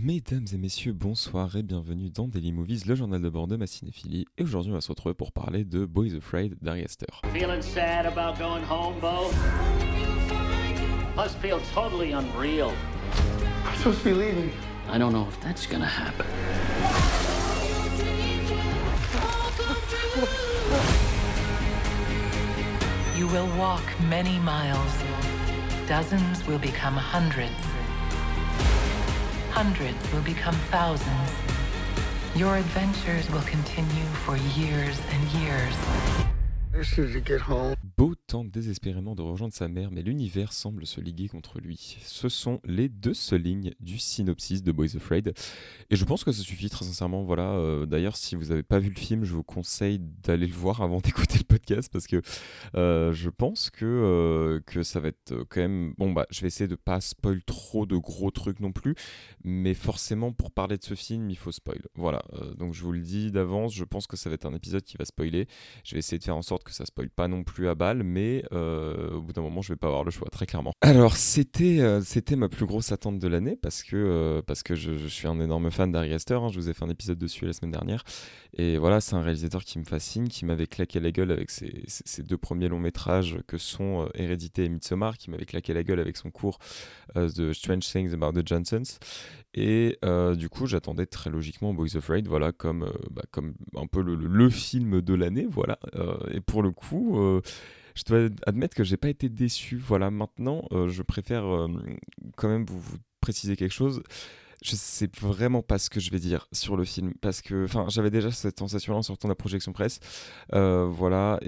Mesdames et messieurs, bonsoir et bienvenue dans Daily Movies, le journal de bord de ma cinéphilie. Et aujourd'hui, on va se retrouver pour parler de Boys Afraid d'Ari Aster. Feeling sad about going home, Bo? Must feel totally unreal. I'm supposed to be leaving. I don't know if that's gonna happen. You will walk many miles. Dozens will become hundreds. Hundreds will become thousands. Your adventures will continue for years and years. As soon as you get home. Bo tente désespérément de rejoindre sa mère, mais l'univers semble se liguer contre lui. Ce sont les deux seules lignes du synopsis de Boys Afraid. Et je pense que ça suffit, très sincèrement. Voilà. D'ailleurs, si vous n'avez pas vu le film, je vous conseille d'aller le voir avant d'écouter le podcast, parce que je pense que ça va être quand même... Bon, je vais essayer de pas spoil trop de gros trucs non plus, mais forcément, pour parler de ce film, il faut spoil. Voilà. Donc je vous le dis d'avance, je pense que ça va être un épisode qui va spoiler. Je vais essayer de faire en sorte que ça spoil pas non plus à balle, mais au bout d'un moment, je vais pas avoir le choix, très clairement. Alors, c'était ma plus grosse attente de l'année, parce que je suis un énorme fan d'Ari Aster, hein, je vous ai fait un épisode dessus la semaine dernière, et voilà, c'est un réalisateur qui me fascine, qui m'avait claqué la gueule avec ses deux premiers longs métrages que sont Hérédité et Midsommar, qui m'avait claqué la gueule avec son cours The Strange Things About the Johnsons, et du coup j'attendais très logiquement Boys Afraid, voilà, comme un peu le film de l'année, voilà, et pour le coup je dois admettre que j'ai pas été déçu. Voilà, maintenant je préfère quand même vous préciser quelque chose. Je sais vraiment pas ce que je vais dire sur le film, parce que j'avais déjà cette sensation-là en sortant de la projection presse, voilà,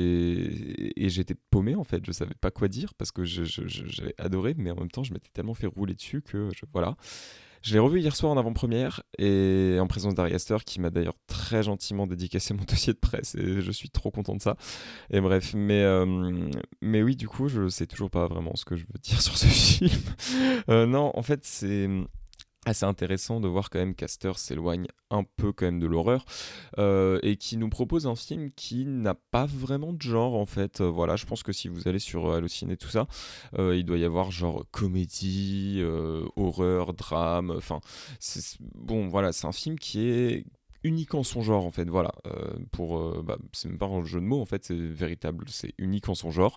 et j'étais paumé en fait, je savais pas quoi dire, parce que j'avais adoré, mais en même temps je m'étais tellement fait rouler dessus que voilà. Je l'ai revu hier soir en avant-première, et en présence d'Ari Aster, qui m'a d'ailleurs très gentiment dédicacé mon dossier de presse, et je suis trop content de ça. Et bref, mais oui, du coup, je sais toujours pas vraiment ce que je veux dire sur ce film. Non, en fait, c'est assez intéressant de voir quand même qu'Aster s'éloigne un peu quand même de l'horreur, et qui nous propose un film qui n'a pas vraiment de genre en fait. Voilà, je pense que si vous allez sur Allociné tout ça, il doit y avoir genre comédie, horreur, drame, bon voilà, c'est un film qui est unique en son genre en fait, voilà, c'est même pas un jeu de mots en fait, c'est véritable, c'est unique en son genre,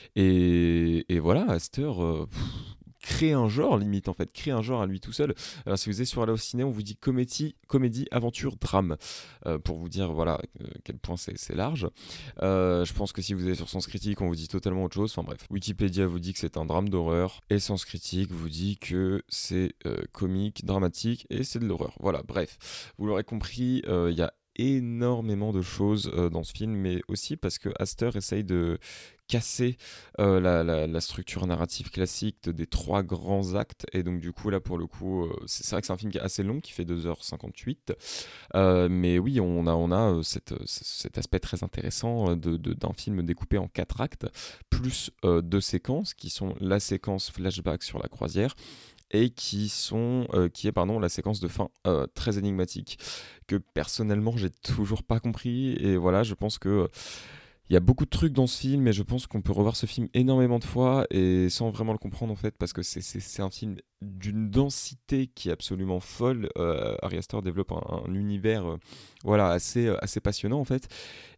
et voilà, Aster créer un genre limite en fait, créer un genre à lui tout seul. Alors si vous êtes sur Allociné, on vous dit comédie, aventure, drame, pour vous dire voilà quel point c'est large. Je pense que si vous allez sur Sens Critique, on vous dit totalement autre chose. Enfin bref, Wikipédia vous dit que c'est un drame d'horreur, et Sens Critique vous dit que c'est comique, dramatique, et c'est de l'horreur. Voilà, bref, vous l'aurez compris, il y a énormément de choses dans ce film, mais aussi parce que Aster essaye de casser la structure narrative classique des trois grands actes, et donc du coup là pour le coup c'est vrai que c'est un film qui est assez long, qui fait 2h58, mais oui on a cet aspect très intéressant d'un film découpé en 4 actes, plus 2 séquences qui sont la séquence flashback sur la croisière, et qui est la séquence de fin très énigmatique, que personnellement j'ai toujours pas compris, et voilà, je pense que il y a beaucoup de trucs dans ce film, et je pense qu'on peut revoir ce film énormément de fois et sans vraiment le comprendre en fait, parce que c'est un film d'une densité qui est absolument folle. Ari Aster développe un univers voilà, assez passionnant en fait,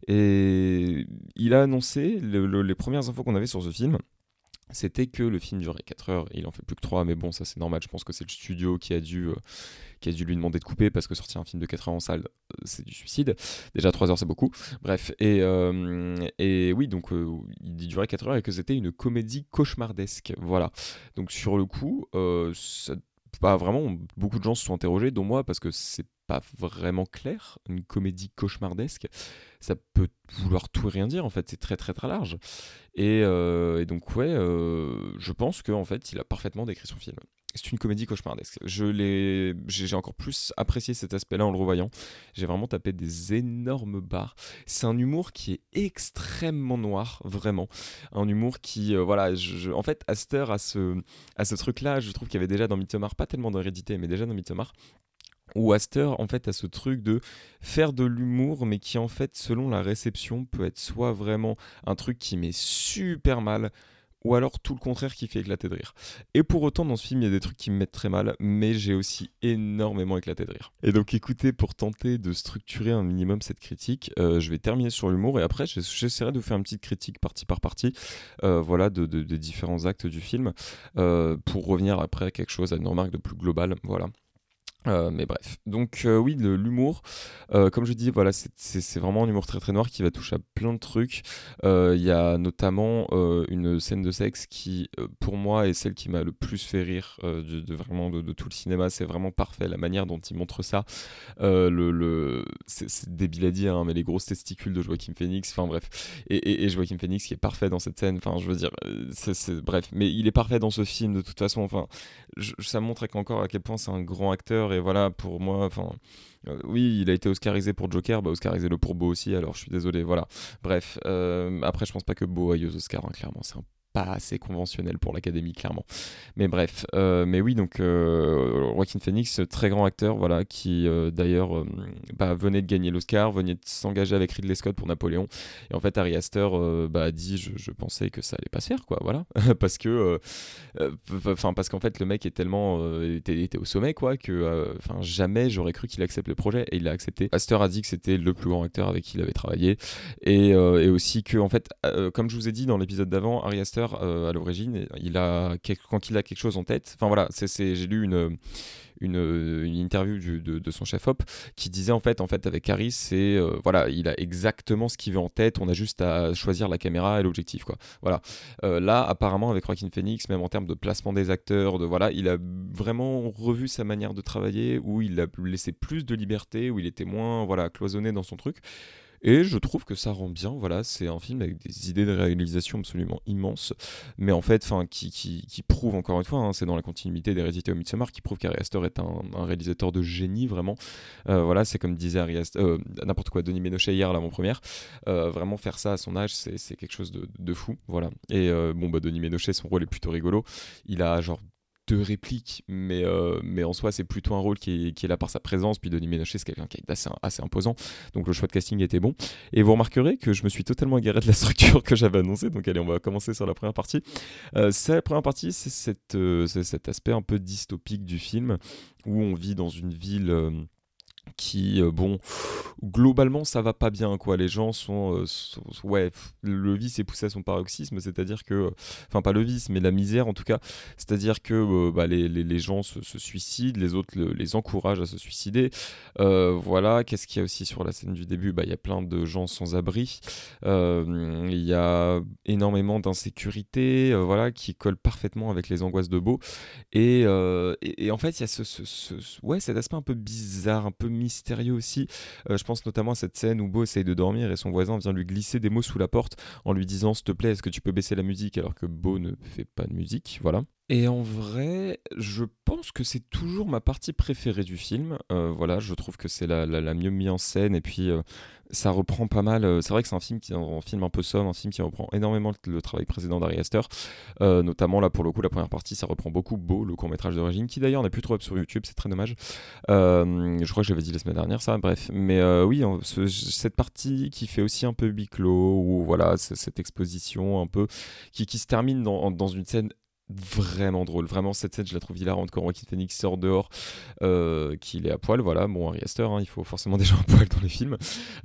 et il a annoncé, les premières infos qu'on avait sur ce film, c'était que le film durait 4 heures, il en fait plus que 3, mais bon, ça c'est normal, je pense que c'est le studio qui a dû lui demander de couper, parce que sortir un film de 4 heures en salle, c'est du suicide. Déjà 3 heures c'est beaucoup, bref, et oui, donc il durait 4 heures, et que c'était une comédie cauchemardesque, voilà. Donc sur le coup, pas vraiment, beaucoup de gens se sont interrogés, dont moi, parce que c'est pas vraiment clair, une comédie cauchemardesque, ça peut vouloir tout et rien dire en fait, c'est très très très large, et donc ouais, je pense qu'en fait il a parfaitement décrit son film. C'est une comédie cauchemardesque. J'ai encore plus apprécié cet aspect-là en le revoyant. J'ai vraiment tapé des énormes barres. C'est un humour qui est extrêmement noir, vraiment. Un humour qui, voilà, en fait, Aster a ce truc-là, je trouve qu'il y avait déjà dans Midsommar, pas tellement dans Hérédité, mais déjà dans Midsommar, où Aster en fait a ce truc de faire de l'humour, mais qui en fait selon la réception peut être soit vraiment un truc qui met super mal, ou alors tout le contraire qui fait éclater de rire. Et pour autant, dans ce film, il y a des trucs qui me mettent très mal, mais j'ai aussi énormément éclaté de rire. Et donc écoutez, pour tenter de structurer un minimum cette critique, je vais terminer sur l'humour, et après j'essaierai de faire une petite critique partie par partie, voilà, des différents actes du film, pour revenir après à quelque chose, à une remarque de plus globale, voilà. Mais bref, donc oui, l'humour, comme je dis, voilà, c'est vraiment un humour très très noir qui va toucher à plein de trucs. Il y a notamment une scène de sexe qui, pour moi, est celle qui m'a le plus fait rire vraiment de tout le cinéma. C'est vraiment parfait la manière dont il montre ça. C'est débile à dire, hein, mais les grosses testicules de Joaquin Phoenix, enfin bref, et Joaquin Phoenix qui est parfait dans cette scène. Enfin, je veux dire, bref, mais il est parfait dans ce film de toute façon. Enfin, ça montre encore à quel point c'est un grand acteur. Et voilà, pour moi, enfin, oui, il a été oscarisé pour Joker, bah oscarisez-le pour Beau aussi, alors je suis désolé, voilà. Bref, après, je pense pas que Beau aille aux Oscars, hein, clairement, c'est pas assez conventionnel pour l'Académie, clairement. Mais bref, mais oui, donc Joaquin Phoenix, très grand acteur, voilà, qui d'ailleurs venait de gagner l'Oscar, venait de s'engager avec Ridley Scott pour Napoléon. Et en fait, Ari Aster a dit, je pensais que ça allait pas se faire, quoi, voilà, parce que, parce qu'en fait, le mec est tellement était au sommet, quoi, que, jamais j'aurais cru qu'il accepte le projet, et il l'a accepté. Aster a dit que c'était le plus grand acteur avec qui il avait travaillé, et aussi que, en fait, comme je vous ai dit dans l'épisode d'avant, Ari Aster à l'origine, quand il a quelque chose en tête, enfin voilà, j'ai lu une interview de son chef op qui disait en fait avec Harry, c'est voilà, il a exactement ce qu'il veut en tête, on a juste à choisir la caméra et l'objectif, quoi. Voilà. Là apparemment avec Joaquin Phoenix, même en termes de placement des acteurs, il a vraiment revu sa manière de travailler, où il a laissé plus de liberté, où il était moins cloisonné dans son truc. Et je trouve que ça rend bien, voilà, c'est un film avec des idées de réalisation absolument immenses, mais en fait, qui prouve encore une fois, hein, c'est dans la continuité d'Hérédité au Midsommar, qui prouve qu'Ari Aster est un réalisateur de génie, vraiment. Voilà, c'est comme disait n'importe quoi, Denis Ménochet hier, l'avant-première, vraiment faire ça à son âge, c'est quelque chose de fou, voilà. Et Denis Ménochet, son rôle est plutôt rigolo, il a genre 2 répliques, mais en soi c'est plutôt un rôle qui est là par sa présence. Puis Denis Ménochet, c'est quelqu'un qui est assez imposant, donc le choix de casting était bon. Et vous remarquerez que je me suis totalement égaré de la structure que j'avais annoncée, donc allez, on va commencer sur la première partie. La première partie, c'est cet aspect un peu dystopique du film, où on vit dans une ville qui globalement ça va pas bien, quoi. Les gens ouais, le vice est poussé à son paroxysme, c'est-à-dire que enfin pas le vice mais la misère en tout cas, c'est-à-dire que les gens se suicident, les autres les encouragent à se suicider, voilà. Qu'est-ce qu'il y a aussi sur la scène du début? Il y a plein de gens sans abri, il y a énormément d'insécurité, voilà, qui colle parfaitement avec les angoisses de Beau, et en fait il y a cet aspect un peu bizarre, un peu mystérieux aussi. Je pense notamment à cette scène où Beau essaye de dormir et son voisin vient lui glisser des mots sous la porte en lui disant s'il te plaît, est-ce que tu peux baisser la musique, alors que Beau ne fait pas de musique, voilà. Et en vrai, je pense que c'est toujours ma partie préférée du film. Voilà, je trouve que c'est la mieux mise en scène, et puis ça reprend pas mal. C'est vrai que c'est un film un peu somme, un film qui reprend énormément le travail précédent d'Ari Aster. Notamment là pour le coup, la première partie, ça reprend beaucoup Beau, le court-métrage d'origine, qui d'ailleurs n'est plus trop sur YouTube, c'est très dommage. Je crois que j'avais dit la semaine dernière ça, bref. Mais oui, cette partie qui fait aussi un peu huis clos, où voilà, cette exposition un peu qui se termine dans une scène vraiment drôle, vraiment. Cette scène je la trouve hilarante quand Joaquin Phoenix sort dehors, qu'il est à poil, voilà. Bon, Ari Aster, hein, il faut forcément des gens à poil dans les films,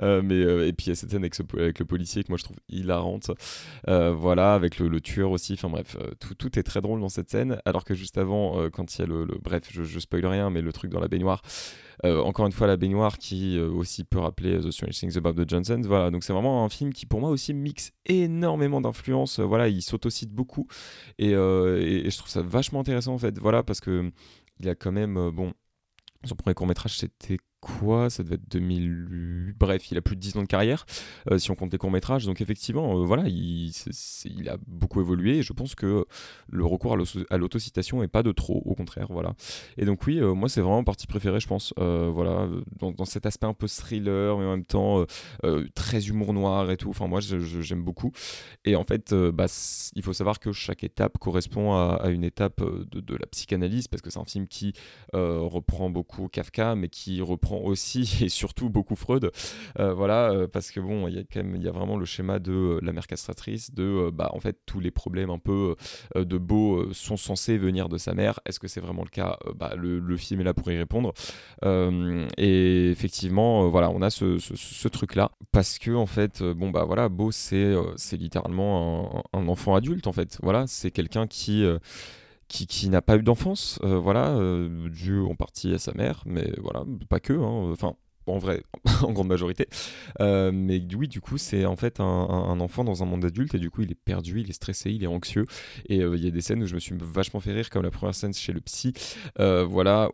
et puis il y a cette scène avec le policier que moi je trouve hilarante, voilà, avec le tueur aussi, enfin bref, tout est très drôle dans cette scène, alors que juste avant, quand il y a bref, je spoil rien, mais le truc dans la baignoire, encore une fois la baignoire qui aussi peut rappeler The Strange Things About the Johnsons, voilà. Donc c'est vraiment un film qui pour moi aussi mixe énormément d'influences, voilà, il s'autocite beaucoup, et je trouve ça vachement intéressant en fait, voilà, parce que il a quand même son premier court-métrage c'était quoi, ça devait être 2008, bref, il a plus de 10 ans de carrière, si on compte les courts-métrages, donc effectivement, voilà, il a beaucoup évolué, et je pense que le recours à l'autocitation est pas de trop, au contraire, voilà. Et donc oui, moi c'est vraiment ma partie préférée, je pense, voilà, dans cet aspect un peu thriller, mais en même temps très humour noir et tout, enfin moi j'aime beaucoup, et en fait, il faut savoir que chaque étape correspond à une étape de la psychanalyse, parce que c'est un film qui reprend beaucoup Kafka, mais qui reprend reprend aussi et surtout beaucoup Freud, voilà, parce que bon, il y a vraiment le schéma de la mère castratrice, de en fait tous les problèmes un peu de Beau sont censés venir de sa mère. Est-ce que c'est vraiment le cas? Le film est là pour y répondre. Et effectivement, voilà, on a ce truc-là parce que en fait, voilà, Beau c'est littéralement un enfant adulte en fait. Voilà, c'est quelqu'un qui n'a pas eu d'enfance, voilà, dû en partie à sa mère, mais voilà, pas que, hein, enfin, en vrai, en grande majorité. Mais oui, du coup, c'est en fait un enfant dans un monde adulte, et du coup, il est perdu, il est stressé, il est anxieux. Et il y a des scènes où je me suis vachement fait rire, comme la première scène chez le psy, voilà,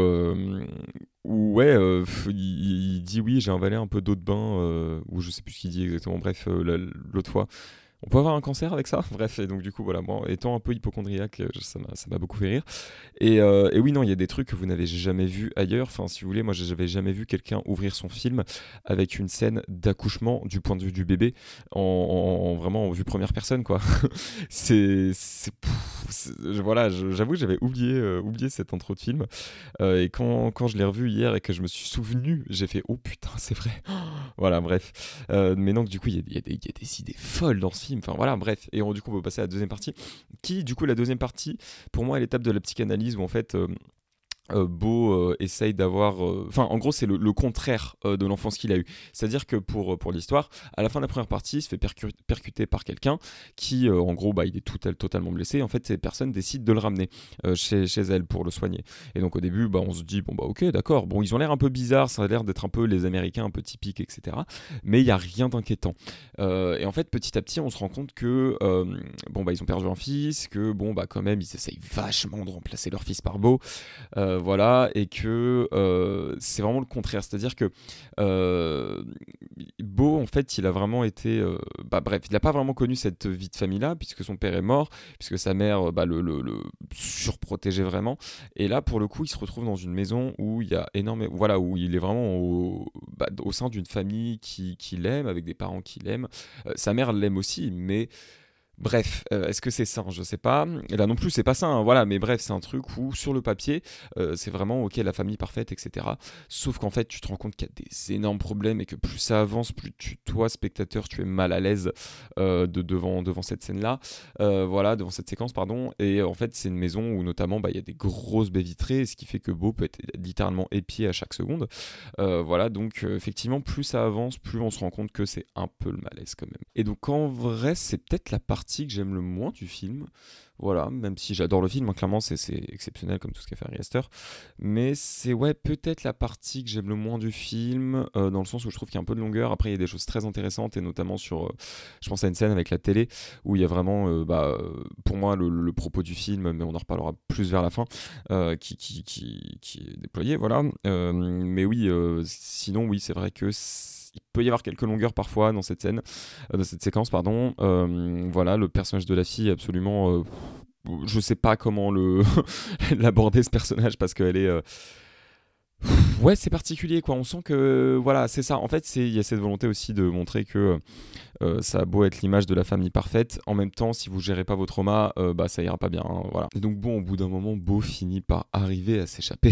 où ouais, il dit oui, j'ai avalé un peu d'eau de bain, ou je sais plus ce qu'il dit exactement, bref, l'autre fois. On peut avoir un cancer avec ça. Bref, et donc du coup, voilà, moi, étant un peu hypochondriaque, ça m'a beaucoup fait rire. Et oui, non, il y a des trucs que vous n'avez jamais vus ailleurs. Enfin, si vous voulez, moi, j'avais jamais vu quelqu'un ouvrir son film avec une scène d'accouchement du point de vue du bébé, vraiment en vue première personne, quoi. Voilà, j'avoue, j'avais oublié cette intro de film. Et quand je l'ai revu hier et que je me suis souvenu, j'ai fait oh putain, c'est vrai. Voilà, bref. Mais donc, du coup, il y a des idées folles dans ce film. Enfin, voilà, bref. Et du coup, on va passer à la deuxième partie. Du coup, la deuxième partie, pour moi, est l'étape de la psychanalyse où, en fait, Beau essaye d'avoir... Enfin, en gros, c'est le contraire de l'enfance qu'il a eu. C'est-à-dire que pour l'histoire, à la fin de la première partie, il se fait percuter par quelqu'un qui, en gros, il est totalement blessé. En fait, ces personnes décident de le ramener chez elle pour le soigner. Et donc, au début, on se dit, ok, d'accord. Bon, ils ont l'air un peu bizarres, ça a l'air d'être un peu les Américains un peu typiques, etc. Mais il n'y a rien d'inquiétant. Et en fait, petit à petit, on se rend compte que, ils ont perdu un fils, que, quand même, ils essayent vachement de remplacer leur fils par Beau. Voilà, et que c'est vraiment le contraire, c'est-à-dire que Beau, en fait, il a vraiment été il n'a pas vraiment connu cette vie de famille-là, puisque son père est mort, puisque sa mère le surprotégeait vraiment, et là, pour le coup, il se retrouve dans une maison où il y a énormément, voilà, où il est vraiment au sein d'une famille qui l'aime, avec des parents qui l'aiment, sa mère l'aime aussi, mais... Bref, est-ce que c'est sain? Je sais pas. Et là non plus, c'est pas sain, hein, voilà. Mais bref, c'est un truc où, sur le papier, c'est vraiment ok, la famille parfaite, etc. Sauf qu'en fait, tu te rends compte qu'il y a des énormes problèmes et que plus ça avance, plus toi, spectateur, tu es mal à l'aise devant cette scène-là, voilà, devant cette séquence, pardon. Et en fait, c'est une maison où notamment, il y a des grosses baies vitrées, ce qui fait que Beau peut être littéralement épié à chaque seconde. Voilà, donc effectivement, plus ça avance, plus on se rend compte que c'est un peu le malaise quand même. Et donc en vrai, c'est peut-être la partie que j'aime le moins du film, voilà, même si j'adore le film, hein, clairement c'est exceptionnel comme tout ce qu'a fait Ari Aster, mais c'est peut-être la partie que j'aime le moins du film, dans le sens où je trouve qu'il y a un peu de longueur. Après il y a des choses très intéressantes, et notamment sur, je pense à une scène avec la télé, où il y a vraiment, pour moi le propos du film, mais on en reparlera plus vers la fin, qui est déployé, voilà, mais oui, sinon oui, c'est vrai que il peut y avoir quelques longueurs parfois dans cette scène, dans cette séquence, pardon. Voilà, le personnage de la fille, absolument, je sais pas comment l'aborder, ce personnage, parce qu'elle est, ouais, c'est particulier, quoi. On sent que, voilà, c'est ça. En fait, il y a cette volonté aussi de montrer que ça a beau être l'image de la famille parfaite, en même temps, si vous gérez pas vos traumas, ça ira pas bien, hein, voilà. Et donc au bout d'un moment, Beau finit par arriver à s'échapper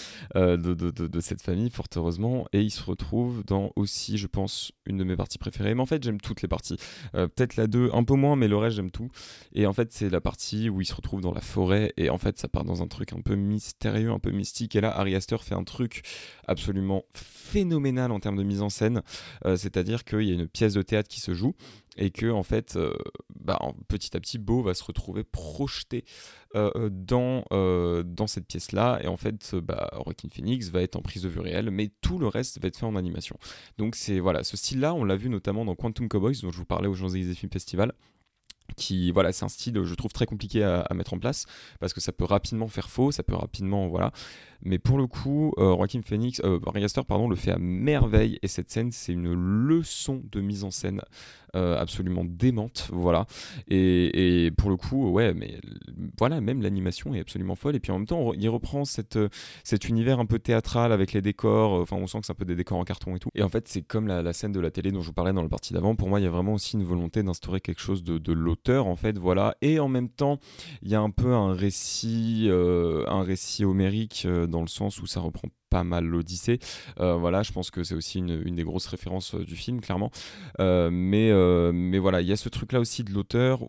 de cette famille, fort heureusement, et il se retrouve dans aussi, je pense, une de mes parties préférées. Mais en fait, j'aime toutes les parties. Peut-être la 2, un peu moins, mais le reste, j'aime tout. Et en fait, c'est la partie où il se retrouve dans la forêt, et en fait, ça part dans un truc un peu mystérieux, un peu mystique, et là, Ari Aster fait un truc absolument phénoménal en termes de mise en scène, c'est-à-dire qu'il y a une pièce de théâtre qui se joue, et que en fait, petit à petit, Beau va se retrouver projeté dans cette pièce-là, et en fait, Joaquin Phoenix va être en prise de vue réelle, mais tout le reste va être fait en animation. Donc c'est, voilà, ce style-là, on l'a vu notamment dans Quantum Cowboys, dont je vous parlais au Champs-Élysées Film Festival, qui, voilà, c'est un style, je trouve, très compliqué à mettre en place, parce que ça peut rapidement faire faux, ça peut rapidement, voilà. Mais pour le coup, Joaquin Phoenix, Ari Aster, pardon, le fait à merveille, et cette scène, c'est une leçon de mise en scène absolument démente, voilà. Et pour le coup, ouais, mais voilà, même l'animation est absolument folle. Et puis en même temps, il reprend cet univers un peu théâtral avec les décors. Enfin, on sent que c'est un peu des décors en carton et tout. Et en fait, c'est comme la scène de la télé dont je vous parlais dans la partie d'avant. Pour moi, il y a vraiment aussi une volonté d'instaurer quelque chose de l'auteur, en fait, voilà. Et en même temps, il y a un peu un récit homérique dans le sens où ça reprend pas mal l'Odyssée. Voilà, je pense que c'est aussi une des grosses références du film, clairement. Mais voilà, il y a ce truc-là aussi de l'auteur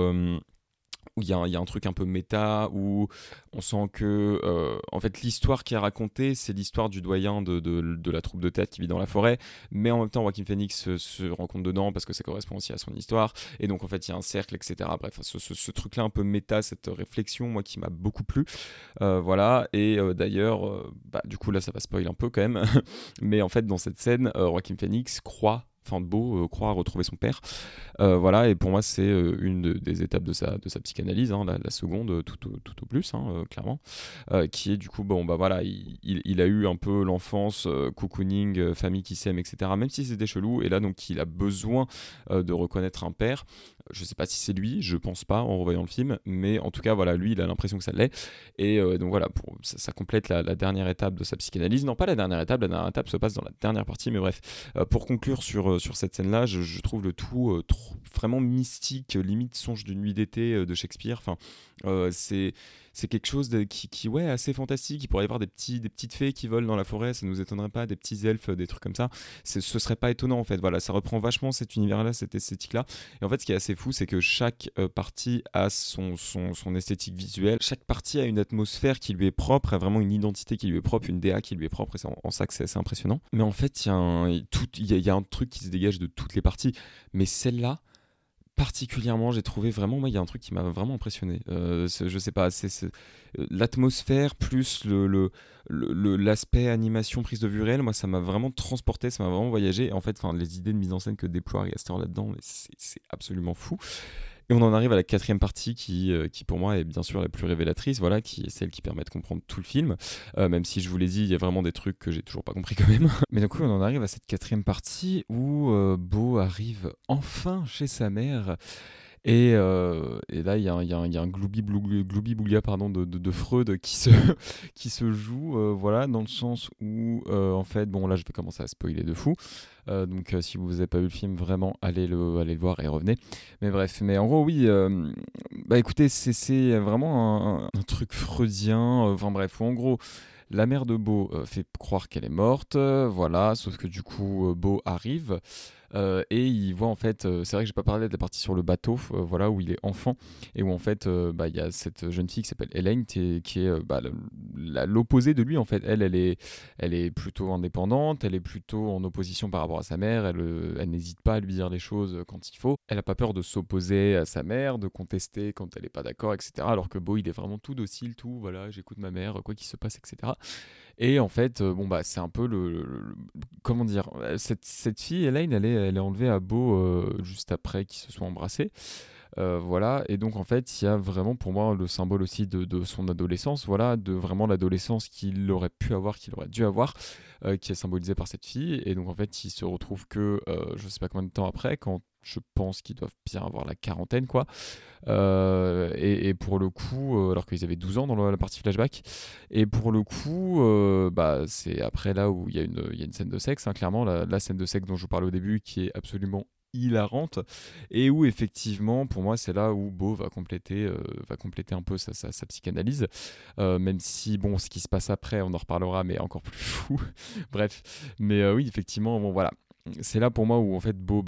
où il y a un truc un peu méta, où on sent que en fait l'histoire qui est racontée, c'est l'histoire du doyen de la troupe de tête qui vit dans la forêt, mais en même temps Joaquin Phoenix se rend compte dedans parce que ça correspond aussi à son histoire, et donc en fait il y a un cercle, etc. Bref, ce truc-là un peu méta, cette réflexion, moi, qui m'a beaucoup plu. Voilà, et d'ailleurs, du coup là ça va spoil un peu quand même, mais en fait dans cette scène, Joaquin Phoenix Beau croit retrouver son père. Voilà, et pour moi, c'est des étapes de sa psychanalyse, hein, la seconde, tout au plus, hein, clairement, qui est du coup, bon, bah voilà, il a eu un peu l'enfance, cocooning, famille qui s'aime, etc., même si c'était chelou, et là, donc, il a besoin de reconnaître un père. Je sais pas si c'est lui, je pense pas en revoyant le film, mais en tout cas, voilà, lui, il a l'impression que ça l'est. Et donc voilà, ça complète la dernière étape de sa psychanalyse. Non, pas la dernière étape se passe dans la dernière partie, mais bref, pour conclure sur cette scène-là, je trouve le tout vraiment mystique, limite songe d'une nuit d'été de Shakespeare. Enfin, c'est quelque chose qui ouais, assez fantastique. Il pourrait y avoir des petites fées qui volent dans la forêt, ça nous étonnerait pas, des petits elfes, des trucs comme ça. Ce serait pas étonnant, en fait. Voilà, ça reprend vachement cet univers-là, cette esthétique-là. Et en fait, ce qui est assez fou, c'est que chaque partie a son esthétique visuelle. Chaque partie a une atmosphère qui lui est propre, a vraiment une identité qui lui est propre, une DA qui lui est propre, et c'est en ça que c'est assez impressionnant. Mais en fait, il y a un truc qui se dégage de toutes les parties. Mais celle-là, particulièrement, j'ai trouvé vraiment, moi, il y a un truc qui m'a vraiment impressionné. Je sais pas, c'est l'atmosphère plus l'aspect animation, prise de vue réelle. Moi, ça m'a vraiment transporté, ça m'a vraiment voyagé. Et en fait, les idées de mise en scène que déploie Ari Aster là-dedans, mais c'est absolument fou. Et on en arrive à la quatrième partie qui pour moi est bien sûr la plus révélatrice, voilà, qui est celle qui permet de comprendre tout le film, même si je vous l'ai dit, il y a vraiment des trucs que j'ai toujours pas compris quand même. Mais du coup, on en arrive à cette quatrième partie où Beau arrive enfin chez sa mère. Et là, il y a un gloubi-bouglia pardon, de Freud qui se joue, voilà, dans le sens où, en fait, bon, là, je vais commencer à spoiler de fou. Donc, si vous n'avez pas vu le film, vraiment, allez le voir et revenez. Mais bref, mais en gros, oui, écoutez, c'est vraiment un truc freudien. Enfin, bref, où en gros, la mère de Beau fait croire qu'elle est morte, voilà, sauf que du coup, Beau arrive. Et il voit en fait, c'est vrai que j'ai pas parlé de la partie sur le bateau, voilà, où il est enfant et où en fait il y a cette jeune fille qui s'appelle Elaine qui est l'opposé de lui en fait. Elle est plutôt indépendante, elle est plutôt en opposition par rapport à sa mère, elle n'hésite pas à lui dire les choses quand il faut, elle a pas peur de s'opposer à sa mère, de contester quand elle est pas d'accord, etc. Alors que Beau, il est vraiment tout docile, tout voilà, j'écoute ma mère, quoi qu'il se passe, etc. Et en fait, c'est un peu comment dire, cette fille, Elaine, elle est enlevée à Beau juste après qu'ils se soient embrassés. Voilà, et donc en fait, il y a vraiment pour moi le symbole aussi de son adolescence, voilà, de vraiment l'adolescence qu'il aurait pu avoir, qu'il aurait dû avoir, qui est symbolisée par cette fille. Et donc en fait, il se retrouve que, je sais pas combien de temps après, quand je pense qu'ils doivent bien avoir la quarantaine, quoi. Et pour le coup, alors qu'ils avaient 12 ans dans la partie flashback, et pour le coup, c'est après là où il y a une scène de sexe, hein, clairement, la scène de sexe dont je vous parlais au début, qui est absolument hilarante, et où effectivement, pour moi, c'est là où Beau va compléter un peu sa psychanalyse, même si, bon, ce qui se passe après, on en reparlera, mais encore plus fou. Bref, mais oui, effectivement, bon, voilà. C'est là pour moi où en fait Beau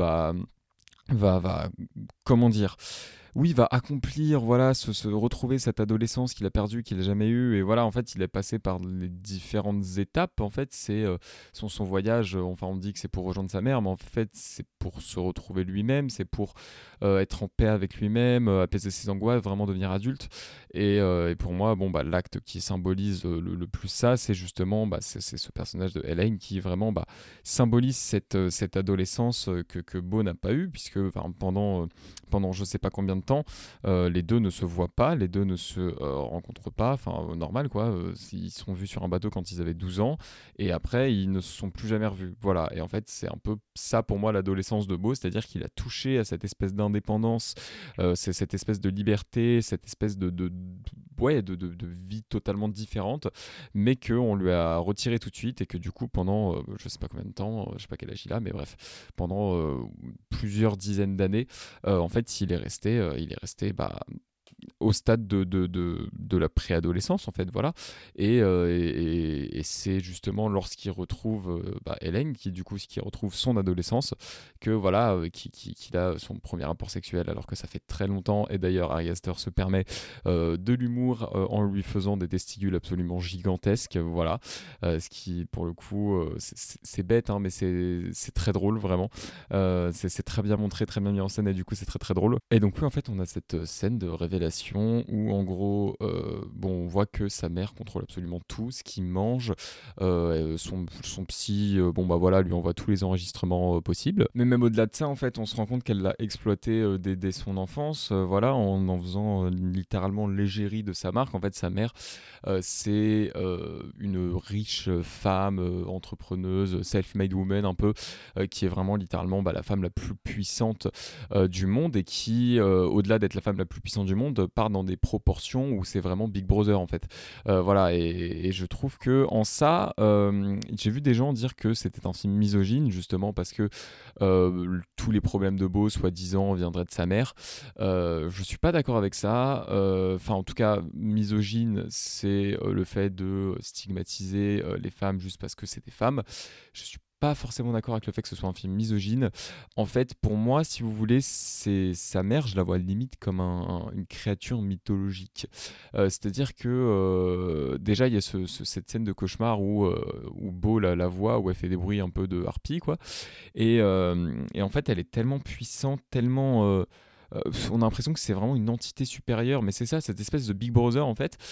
va comment dire, oui, il va accomplir, voilà, se retrouver cette adolescence qu'il a perdue, qu'il n'a jamais eue. Et voilà, en fait, il est passé par les différentes étapes. En fait, c'est son voyage. Enfin, on dit que c'est pour rejoindre sa mère, mais en fait, c'est pour se retrouver lui-même. C'est pour être en paix avec lui-même, apaiser ses angoisses, vraiment devenir adulte. Et pour moi, l'acte qui symbolise le plus ça, c'est justement c'est ce personnage de Elaine qui vraiment symbolise cette adolescence que Beau n'a pas eue, puisque pendant je sais pas combien de temps, les deux ne se voient pas, les deux ne se rencontrent pas, enfin normal quoi, ils se sont vus sur un bateau quand ils avaient 12 ans, et après ils ne se sont plus jamais revus. Voilà, et en fait c'est un peu ça pour moi l'adolescence de Beau, c'est-à-dire qu'il a touché à cette espèce d'indépendance, c'est cette espèce de liberté, cette espèce de vie totalement différente, mais qu'on lui a retiré tout de suite, et que du coup pendant je sais pas combien de temps, je sais pas quel âge il a, mais bref, pendant plusieurs dizaines d'années, en fait il est resté au stade de la préadolescence en fait, voilà, et c'est justement lorsqu'il retrouve Hélène, qui retrouve son adolescence, que voilà, qu'il a son premier rapport sexuel, alors que ça fait très longtemps. Et d'ailleurs Ari Aster se permet de l'humour en lui faisant des testicules absolument gigantesques, voilà, ce qui pour le coup c'est bête, hein, mais c'est très drôle vraiment, c'est très bien montré, très bien mis en scène, et du coup c'est très très drôle. Et donc oui, en fait on a cette scène de révélation où en gros on voit que sa mère contrôle absolument tout ce qu'il mange, son psy voilà, lui envoie tous les enregistrements possibles, mais même au-delà de ça en fait on se rend compte qu'elle l'a exploité dès son enfance, voilà, en faisant littéralement l'égérie de sa marque. En fait sa mère c'est une riche femme entrepreneuse, self-made woman un peu, qui est vraiment littéralement la femme la plus puissante du monde, et qui au-delà d'être la femme la plus puissante du monde part dans des proportions où c'est vraiment Big Brother en fait, voilà, et je trouve que en ça j'ai vu des gens dire que c'était un film misogyne, justement parce que tous les problèmes de Beau soi-disant viendraient de sa mère. Je suis pas d'accord avec ça, enfin en tout cas misogyne c'est le fait de stigmatiser les femmes juste parce que c'est des femmes. Je suis pas forcément d'accord avec le fait que ce soit un film misogyne. En fait, pour moi, si vous voulez, c'est sa mère, je la vois limite comme une créature mythologique. C'est-à-dire que déjà, il y a cette scène de cauchemar où Beau la voit, où elle fait des bruits un peu de harpie, quoi. Et en fait, elle est tellement puissante, tellement on a l'impression que c'est vraiment une entité supérieure, mais c'est ça, cette espèce de Big Brother en fait.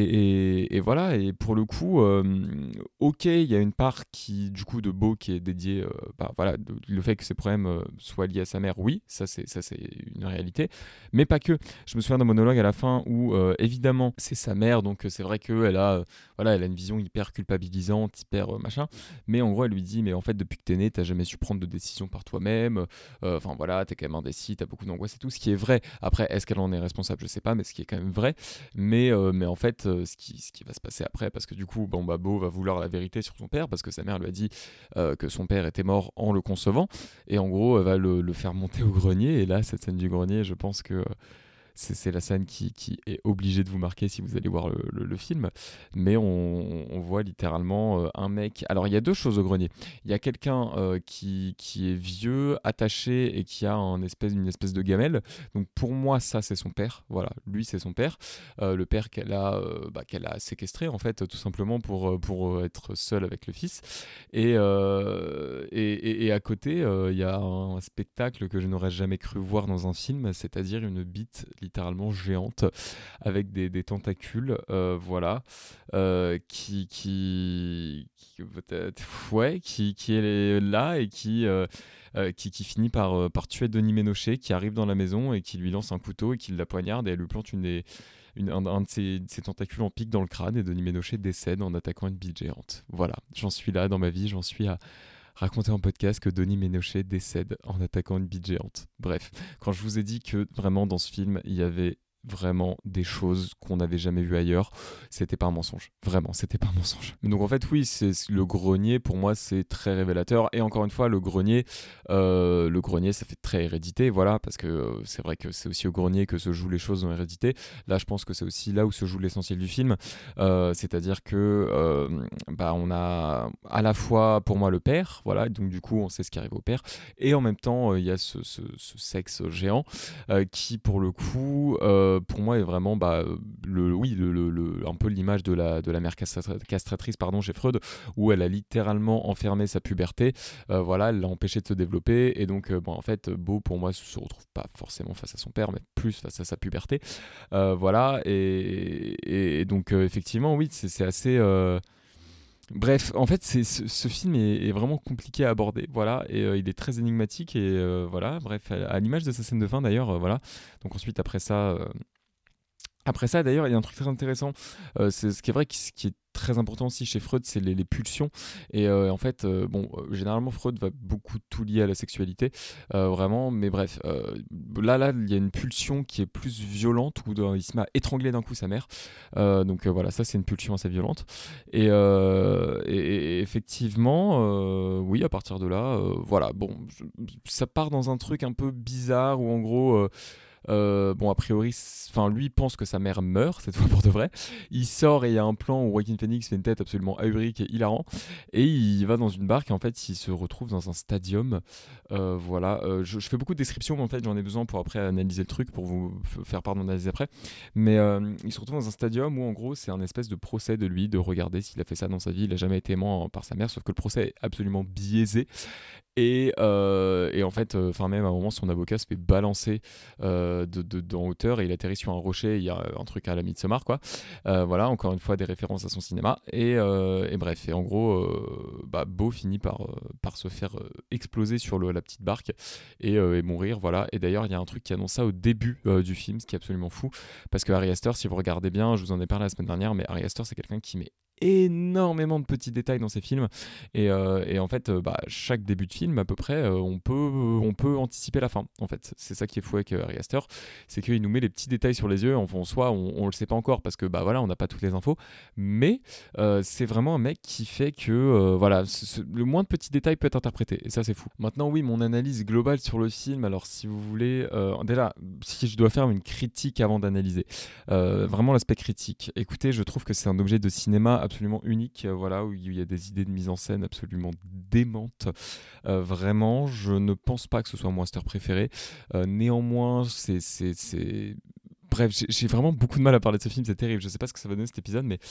Et voilà, et pour le coup, ok, il y a une part qui, du coup, de Beau qui est dédiée, voilà, le fait que ses problèmes soient liés à sa mère, oui, ça c'est une réalité, mais pas que. Je me souviens d'un monologue à la fin où, évidemment, c'est sa mère, donc c'est vrai qu'elle a, voilà, elle a une vision hyper culpabilisante, hyper machin, mais en gros, elle lui dit, mais en fait, depuis que t'es né, t'as jamais su prendre de décision par toi-même, enfin voilà, t'es quand même indécis, t'as beaucoup d'angoisse et tout, ce qui est vrai. Après, est-ce qu'elle en est responsable? Je sais pas, mais ce qui est quand même vrai. Mais en fait, ce qui va se passer après, parce que du coup, Beau va vouloir la vérité sur son père, parce que sa mère lui a dit que son père était mort en le concevant, et en gros, elle va le faire monter au grenier. Et là, cette scène du grenier, je pense que c'est la scène qui est obligée de vous marquer si vous allez voir le film. Mais on voit littéralement un mec. Alors il y a deux choses au grenier. Il y a quelqu'un qui est vieux, attaché, et qui a une espèce de gamelle. Donc pour moi, ça c'est son père. Voilà, lui c'est son père. Le père qu'elle a séquestré en fait, tout simplement pour être seule avec le fils. Et à côté, il y a un spectacle que je n'aurais jamais cru voir dans un film, c'est-à-dire une bite littéralement géante avec des tentacules, voilà, qui est là, et qui finit par tuer Denis Ménochet, qui arrive dans la maison et qui lui lance un couteau et qui la poignarde, et elle lui plante un de ses tentacules en pique dans le crâne, et Denis Ménochet décède en attaquant une bite géante. Voilà, j'en suis là dans ma vie, j'en suis à raconter en podcast que Denis Ménochet décède en attaquant une bite géante. Bref, quand je vous ai dit que vraiment dans ce film, il y avait vraiment des choses qu'on n'avait jamais vues ailleurs, c'était pas un mensonge. Vraiment, c'était pas un mensonge. Donc en fait, oui, c'est le grenier, pour moi, c'est très révélateur. Et encore une fois, le grenier, ça fait très hérédité, voilà, parce que c'est vrai que c'est aussi au grenier que se jouent les choses dans hérédité. Là, je pense que c'est aussi là où se joue l'essentiel du film. C'est-à-dire que on a à la fois, pour moi, le père, voilà, donc du coup, on sait ce qui arrive au père, et en même temps, il y a ce sexe géant qui, pour le coup, pour moi est vraiment un peu l'image de la mère castratrice chez Freud, où elle a littéralement enfermé sa puberté, voilà, elle l'a empêché de se développer, et donc en fait Beau pour moi se retrouve pas forcément face à son père, mais plus face à sa puberté, voilà, et donc effectivement oui, c'est assez Bref, en fait, ce film est vraiment compliqué à aborder, voilà, et il est très énigmatique, et voilà, bref, à l'image de sa scène de fin d'ailleurs, voilà. Donc ensuite, après ça, d'ailleurs, il y a un truc très intéressant. C'est ce qui est vrai, ce qui est très important aussi chez Freud, c'est les pulsions. Et en fait, généralement, Freud va beaucoup tout lier à la sexualité, vraiment. Mais bref, là, il y a une pulsion qui est plus violente, où il se met à étrangler d'un coup sa mère. Donc voilà, ça, c'est une pulsion assez violente. Et effectivement, oui, à partir de là, voilà, bon, ça part dans un truc un peu bizarre, où en gros. Bon, a priori, enfin, lui pense que sa mère meurt cette fois pour de vrai. Il sort et il y a un plan où Joaquin Phoenix fait une tête absolument ahurique et hilarant. Et il va dans une barque et en fait, il se retrouve dans un stadium. Voilà, je fais beaucoup de descriptions, mais en fait, j'en ai besoin pour après analyser le truc, pour vous faire part de mon analyse après. Mais il se retrouve dans un stadium où en gros, c'est un espèce de procès de lui, de regarder s'il a fait ça dans sa vie. Il a jamais été aimant par sa mère, sauf que le procès est absolument biaisé. Et en fait, même à un moment, son avocat se fait balancer d'en hauteur et il atterrit sur un rocher. Il y a un truc à la Midsommar, quoi. Voilà, encore une fois, des références à son cinéma. Et bref, et en gros, Beau finit par se faire exploser sur la petite barque et mourir. Voilà. Et d'ailleurs, il y a un truc qui annonce ça au début du film, ce qui est absolument fou. Parce que Ari Aster, si vous regardez bien, je vous en ai parlé la semaine dernière, mais Ari Aster, c'est quelqu'un qui met énormément de petits détails dans ses films et en fait chaque début de film à peu près on peut anticiper la fin. En fait, c'est ça qui est fou avec Ari Aster, c'est qu'il nous met les petits détails sur les yeux. En soi, on le sait pas encore parce que voilà, on n'a pas toutes les infos, mais c'est vraiment un mec qui fait que voilà, le moins de petits détails peut être interprété, et ça c'est fou. Maintenant, oui, mon analyse globale sur le film, alors si vous voulez, déjà, si je dois faire une critique avant d'analyser, vraiment l'aspect critique, écoutez, je trouve que c'est un objet de cinéma absolument unique, voilà, où il y a des idées de mise en scène absolument démentes. Vraiment, je ne pense pas que ce soit mon Aster préféré. Néanmoins, bref, j'ai vraiment beaucoup de mal à parler de ce film, c'est terrible. Je sais pas ce que ça va donner cet épisode, mais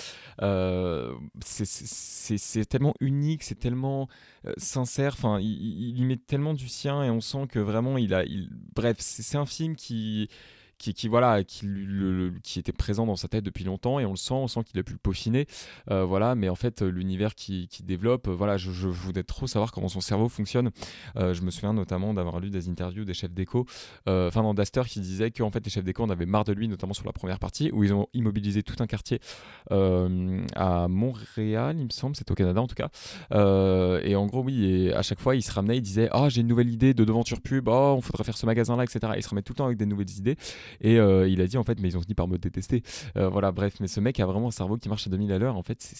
c'est tellement unique, c'est tellement sincère. Enfin, il y met tellement du sien et on sent que vraiment bref, c'est un film voilà, qui était présent dans sa tête depuis longtemps et on sent qu'il a pu le peaufiner, voilà. Mais en fait, l'univers qui développe, voilà, je voulais trop savoir comment son cerveau fonctionne. Je me souviens notamment d'avoir lu des interviews des chefs d'éco, non, d'Aster, qui disait qu'en fait les chefs d'éco en avaient marre de lui, notamment sur la première partie où ils ont immobilisé tout un quartier à Montréal, il me semble, c'est au Canada en tout cas, et en gros, oui, et à chaque fois il se ramenait, il disait j'ai une nouvelle idée de devanture pub, on faudrait faire ce magasin là, etc. Et il se remet tout le temps avec des nouvelles idées. Et il a dit en fait, mais ils ont fini par me détester. Voilà, bref, mais ce mec a vraiment un cerveau qui marche à 2000 à l'heure. En fait,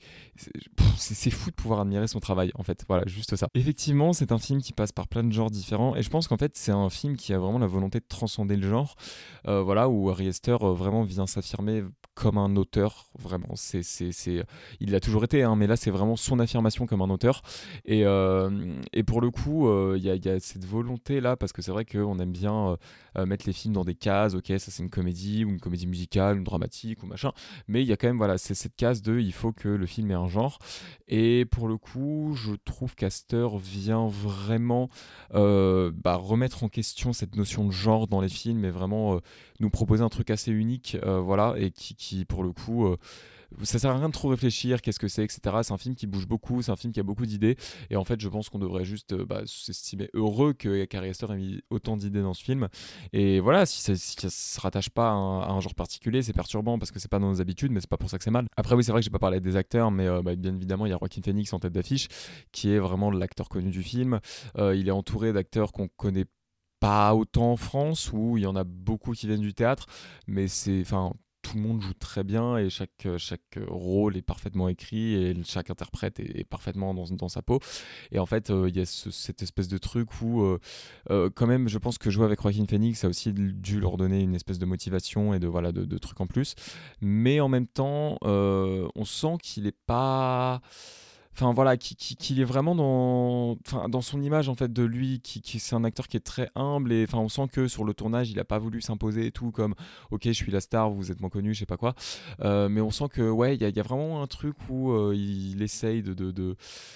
c'est fou de pouvoir admirer son travail. En fait, voilà, juste ça. Effectivement, c'est un film qui passe par plein de genres différents. Et je pense qu'en fait, c'est un film qui a vraiment la volonté de transcender le genre. Voilà, où Ari Aster vraiment vient s'affirmer comme un auteur. Vraiment, il l'a toujours été, hein, mais là, c'est vraiment son affirmation comme un auteur. Et pour le coup, il y a cette volonté là, parce que c'est vrai qu'on aime bien mettre les films dans des cases. Ok, ça c'est une comédie ou une comédie musicale, une dramatique ou machin, mais il y a quand même, voilà, c'est cette case de il faut que le film ait un genre. Et pour le coup, je trouve qu'Aster vient vraiment remettre en question cette notion de genre dans les films et vraiment nous proposer un truc assez unique, voilà, et qui pour le coup ça sert à rien de trop réfléchir, qu'est-ce que c'est, etc. C'est un film qui bouge beaucoup, c'est un film qui a beaucoup d'idées, et en fait je pense qu'on devrait juste s'estimer heureux que Ari Aster ait mis autant d'idées dans ce film. Et voilà, si ça se rattache pas à un genre particulier, c'est perturbant parce que c'est pas dans nos habitudes, mais c'est pas pour ça que c'est mal. Après oui, c'est vrai que j'ai pas parlé des acteurs, mais bien évidemment il y a Joaquin Phoenix en tête d'affiche, qui est vraiment l'acteur connu du film. Il est entouré d'acteurs qu'on connaît pas autant en France, où il y en a beaucoup qui viennent du théâtre, mais tout le monde joue très bien et chaque rôle est parfaitement écrit et chaque interprète est parfaitement dans sa peau. Et en fait, il y a cette espèce de truc où, quand même, je pense que jouer avec Joaquin Phoenix a aussi dû leur donner une espèce de motivation et de trucs en plus. Mais en même temps, on sent qu'il est pas... Enfin voilà, qu'il est vraiment dans son image en fait de lui, qui c'est un acteur qui est très humble, et enfin on sent que sur le tournage il a pas voulu s'imposer et tout, comme ok je suis la star, vous êtes moins connu, je sais pas quoi, mais on sent que ouais il y a vraiment un truc où il essaye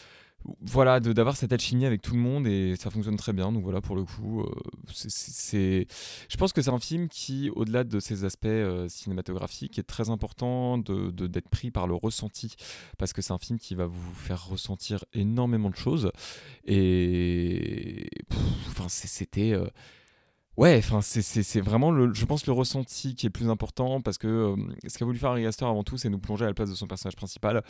voilà, d'avoir cette alchimie avec tout le monde et ça fonctionne très bien. Donc voilà, pour le coup, je pense que c'est un film qui, au-delà de ses aspects cinématographiques, est très important d'être pris par le ressenti parce que c'est un film qui va vous faire ressentir énormément de choses et enfin c'était ouais, enfin, c'est vraiment, je pense, le ressenti qui est plus important parce que ce qu'a voulu faire Ari Aster avant tout, c'est nous plonger à la place de son personnage principal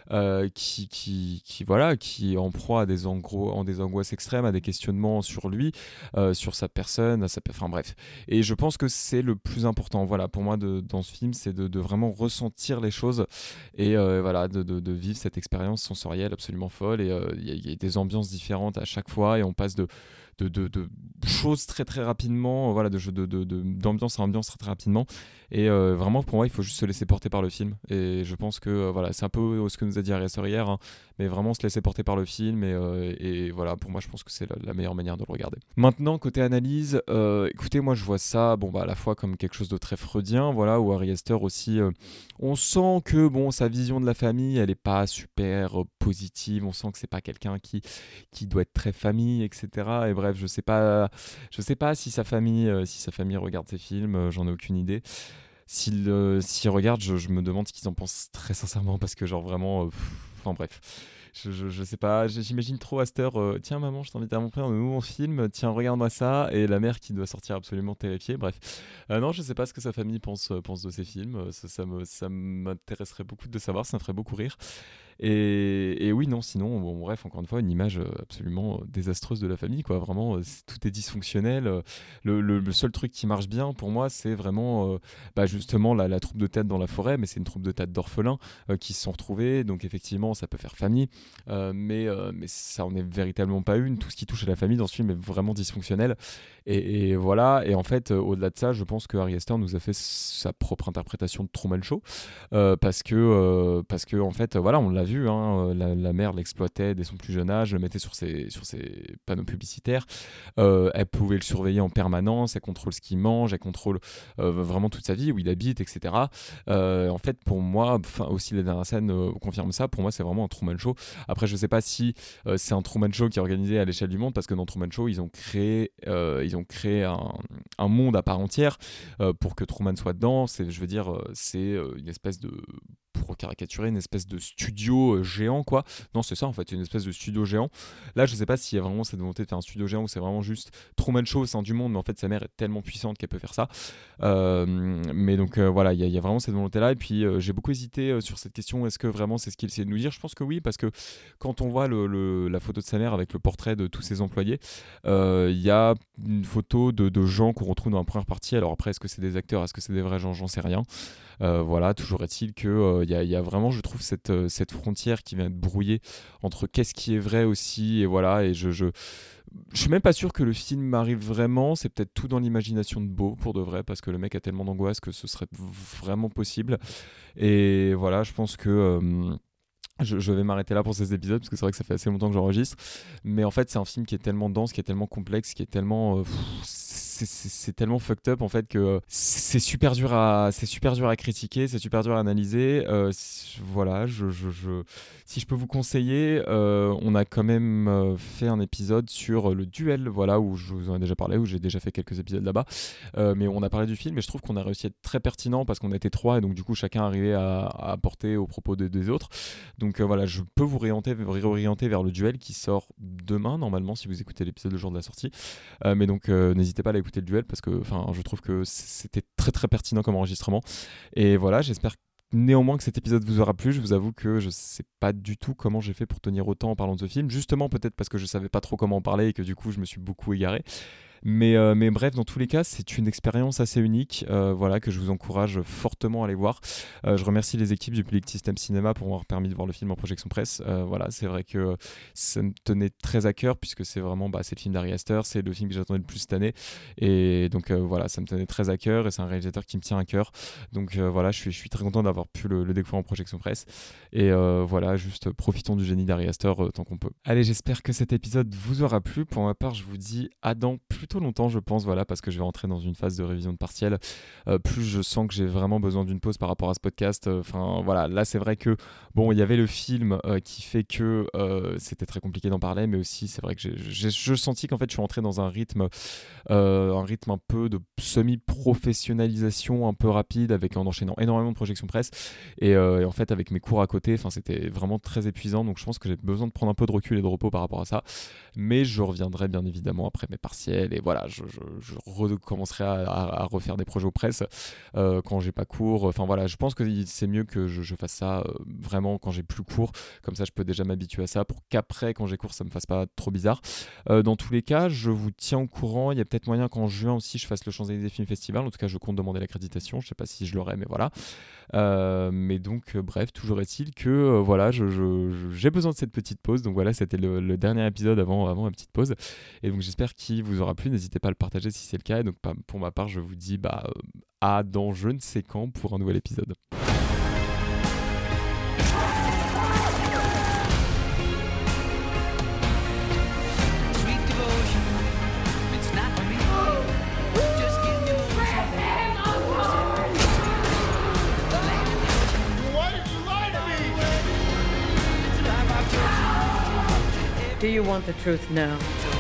voilà, qui est en proie à des angoisses extrêmes, à des questionnements sur lui, sur sa personne, enfin bref. Et je pense que c'est le plus important, voilà, pour moi, dans ce film, c'est de vraiment ressentir les choses et voilà, de vivre cette expérience sensorielle absolument folle. Et il y a des ambiances différentes à chaque fois et on passe de choses très très rapidement, voilà, d'ambiance à ambiance très très rapidement. Et vraiment, pour moi, il faut juste se laisser porter par le film. Et je pense que voilà, c'est un peu ce que nous a dit Ari Aster hier, hein, mais vraiment se laisser porter par le film. Et voilà, pour moi, je pense que c'est la meilleure manière de le regarder. Maintenant, côté analyse, écoutez, moi, je vois ça, bon, bah, à la fois comme quelque chose de très freudien, voilà, où Ari Aster aussi, on sent que bon, sa vision de la famille, elle est pas super positive. On sent que c'est pas quelqu'un qui doit être très famille, etc. Et bref, je sais pas si sa famille regarde ces films, j'en ai aucune idée. S'ils regardent, je me demande ce qu'ils en pensent très sincèrement parce que genre vraiment, enfin bref. Je sais pas, j'imagine trop Aster, tiens maman, je t'invite à montrer un nouveau film, tiens regarde-moi ça, et la mère qui doit sortir absolument terrifiée, bref. Non, je sais pas ce que sa famille pense de ces films, ça m'intéresserait beaucoup de savoir, ça me ferait beaucoup rire. Et oui, non, sinon, bon, bref, encore une fois, une image absolument désastreuse de la famille, quoi. Vraiment, tout est dysfonctionnel. Le seul truc qui marche bien pour moi, c'est vraiment bah, justement la troupe de têtes dans la forêt, mais c'est une troupe de têtes d'orphelins qui se sont retrouvés. Donc, effectivement, ça peut faire famille, mais ça en est véritablement pas une. Tout ce qui touche à la famille dans ce film est vraiment dysfonctionnel. Et voilà. Et en fait, au-delà de ça, je pense que Ari Aster nous a fait sa propre interprétation de Truman Show parce que en fait, voilà, on l'a vu, hein, la mère l'exploitait dès son plus jeune âge, le mettait sur ses panneaux publicitaires. Elle pouvait le surveiller en permanence, elle contrôle ce qu'il mange, elle contrôle vraiment toute sa vie, où il habite, etc. En fait, pour moi, aussi les dernières scènes confirment ça. Pour moi, c'est vraiment un Truman Show. Après, je sais pas si c'est un Truman Show qui est organisé à l'échelle du monde, parce que dans Truman Show, ils ont créé un monde à part entière pour que Truman soit dedans. C'est une espèce de, pour caricaturer, une espèce de studio géant, quoi. Non, c'est ça en fait, une espèce de studio géant. Là, je sais pas s'il y a vraiment cette volonté de faire un studio géant ou c'est vraiment juste Truman Show au sein du monde, mais en fait, sa mère est tellement puissante qu'elle peut faire ça. Mais donc voilà, il y a vraiment cette volonté-là. Et puis, j'ai beaucoup hésité sur cette question, est-ce que vraiment c'est ce qu'il essaie de nous dire ? Je pense que oui, parce que quand on voit la photo de sa mère avec le portrait de tous ses employés, il y a une photo de gens qu'on retrouve dans la première partie. Alors après, est-ce que c'est des acteurs, est-ce que c'est des vrais gens ? J'en sais rien. Voilà, toujours est-il que il y a vraiment, je trouve, cette frontière qui vient de brouiller entre qu'est-ce qui est vrai aussi, et voilà. Et je suis même pas sûr que le film arrive vraiment. C'est peut-être tout dans l'imagination de Beau, pour de vrai, parce que le mec a tellement d'angoisse que ce serait vraiment possible. Et voilà, je pense que je vais m'arrêter là pour ces épisodes parce que c'est vrai que ça fait assez longtemps que j'enregistre, mais en fait c'est un film qui est tellement dense, qui est tellement complexe, qui est tellement c'est tellement fucked up en fait que c'est super dur à critiquer, c'est super dur à analyser. Voilà, si je peux vous conseiller, on a quand même fait un épisode sur le duel, voilà, où je vous en ai déjà parlé, où j'ai déjà fait quelques épisodes là-bas, mais on a parlé du film et je trouve qu'on a réussi à être très pertinent parce qu'on était trois et donc du coup chacun arrivait à apporter au propos des autres. Donc voilà, je peux vous réorienter vers le duel qui sort demain normalement si vous écoutez l'épisode le jour de la sortie. Mais donc n'hésitez pas à écouter le duel parce que je trouve que c'était très très pertinent comme enregistrement. Et voilà, j'espère néanmoins que cet épisode vous aura plu. Je vous avoue que je sais pas du tout comment j'ai fait pour tenir autant en parlant de ce film. Justement peut-être parce que je savais pas trop comment en parler et que du coup je me suis beaucoup égaré. Mais bref, dans tous les cas, c'est une expérience assez unique, voilà, que je vous encourage fortement à aller voir. Je remercie les équipes du Public System Cinéma pour m'avoir permis de voir le film en projection presse. Voilà, c'est vrai que ça me tenait très à cœur puisque c'est vraiment c'est le film d'Ari Aster, c'est le film que j'attendais le plus cette année. Et donc voilà, ça me tenait très à cœur et c'est un réalisateur qui me tient à cœur. Donc voilà, je suis très content d'avoir pu le découvrir en projection presse. Et voilà, juste profitons du génie d'Ari Aster tant qu'on peut. Allez, j'espère que cet épisode vous aura plu. Pour ma part, je vous dis à dans plus plutôt longtemps, je pense, voilà, parce que je vais rentrer dans une phase de révision de partiel. Plus je sens que j'ai vraiment besoin d'une pause par rapport à ce podcast. Enfin, voilà, là, c'est vrai que, bon, il y avait le film qui fait que c'était très compliqué d'en parler, mais aussi, c'est vrai que je sentis qu'en fait, je suis rentré dans un rythme un peu de semi-professionnalisation un peu rapide, en enchaînant énormément de projections presse. Et en fait, avec mes cours à côté, c'était vraiment très épuisant. Donc, je pense que j'ai besoin de prendre un peu de recul et de repos par rapport à ça. Mais je reviendrai bien évidemment après mes partiels. Et voilà, je recommencerai à refaire des projets aux presses quand j'ai pas cours. Enfin voilà, je pense que c'est mieux que je fasse ça vraiment quand j'ai plus cours. Comme ça, je peux déjà m'habituer à ça pour qu'après, quand j'ai cours, ça me fasse pas trop bizarre. Dans tous les cas, je vous tiens au courant. Il y a peut-être moyen qu'en juin aussi, je fasse le Champs-Élysées Film Festival. En tout cas, je compte demander l'accréditation. Je sais pas si je l'aurai, mais voilà. Mais donc, bref, toujours est-il que voilà, j'ai besoin de cette petite pause. Donc voilà, c'était le dernier épisode avant ma petite pause. Et donc, j'espère qu'il vous aura plu. N'hésitez pas à le partager si c'est le cas. Et donc, pour ma part, je vous dis à dans je ne sais quand pour un nouvel épisode. Do you want the truth now?